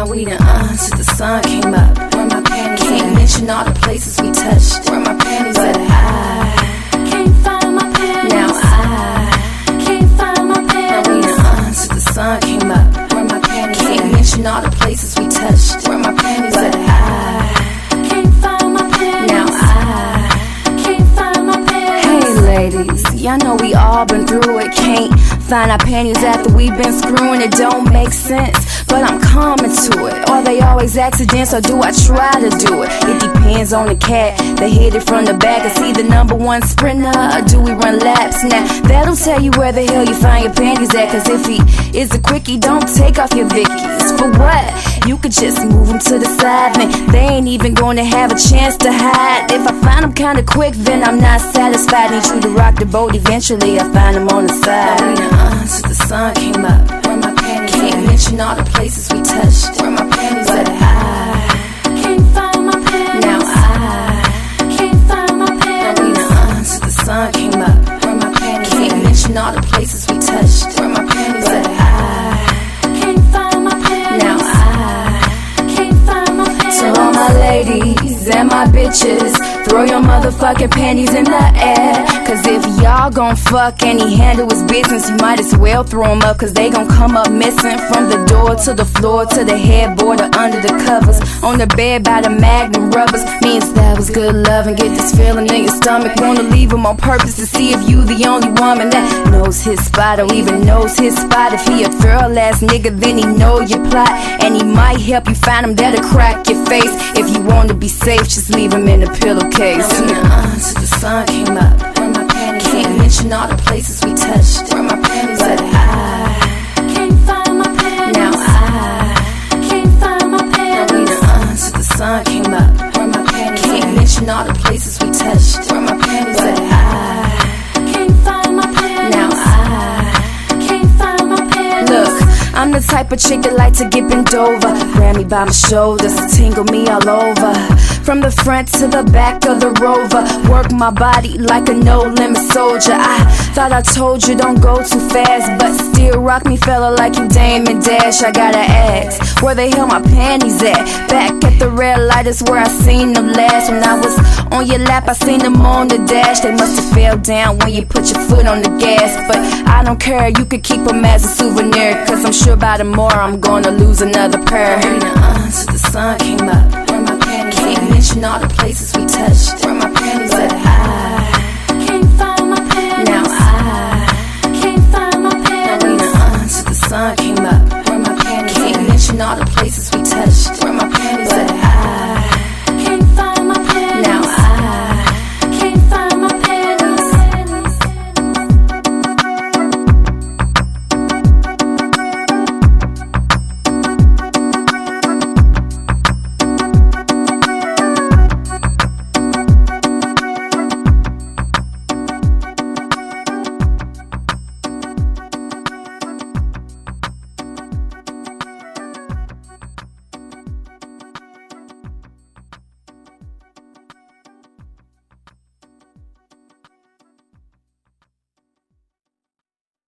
we done till the sun came up. Where my panties can't mention all the places we touched. Where my panties at? I can't find my panties. Now I can't find my panties. Now we done till the sun came up. Where my panties can't mention all the places we touched. Where my panties at? I can't find my panties. Now I can't find my panties. Hey ladies, y'all know we all been through it. Can't find our panties after we've been screwing. It don't make sense, but I'm coming to it. Are they always accidents or do I try to do it? It depends on the cat that hit it from the back. Is he the #1 sprinter or do we run laps? Now that'll tell you where the hell you find your panties at. Cause if he is a quickie, don't take off your Vickies. For what? You could just move them to the side, man. They ain't even gonna have a chance to hide. If I find them kinda quick, then I'm not satisfied. Need you to rock the boat, eventually I find them on the side. Till the sun came up. Where my panties can't mention all the places we touched. Where my panties at? I can't find my panties. Now I can't find my panties. Now we till the sun came up. Where my panties can't mention all the places we touched. Where my panties at? I can't find my panties. Now I can't find my panties. So all my ladies and my bitches, throw your motherfucking panties in the air. Cause if y'all gon' fuck and he handle his business, you might as well throw them up. Cause they gon' come up missing. From the door to the floor to the headboard or under the covers. On the bed by the Magnum rubbers. Means that was good love and get this feeling in your stomach. Wanna leave him on purpose to see if you the only woman that knows his spot or even knows his spot. If he a thorough ass nigga, then he know your plot. And he might help you find him that'll crack your face. If you wanna be safe, just leave him in a pillowcase. Till the sun came up. Where my panties can't mention all the places we touched. Where my panties at? I can't find my panties. Now I can't find my panties. Now we till the sun came up. Where my panties can't mention all the places we touched. Where my panties at? I can't find my panties. Now I can't find my panties. Look, I'm the type of chick that like to get bent over. Grab me by my shoulders, tingle me all over. From the front to the back of the Rover. Work my body like a no-limit soldier. I thought I told you don't go too fast, but still rock me fella like you Damon Dash. I gotta ask, where the hell my panties at? Back at the red light is where I seen them last. When I was on your lap, I seen them on the dash. They must have fell down when you put your foot on the gas. But I don't care, you could keep them as a souvenir. Cause I'm sure by tomorrow I'm gonna lose another pair. Till the sun came up. Where my panties can't mention all the places we touched. Where my panties at? I can't find my panties. Now I can't find my panties. Now we till the sun came up. Where my panties can't mention all the places we touched. Where my panties at?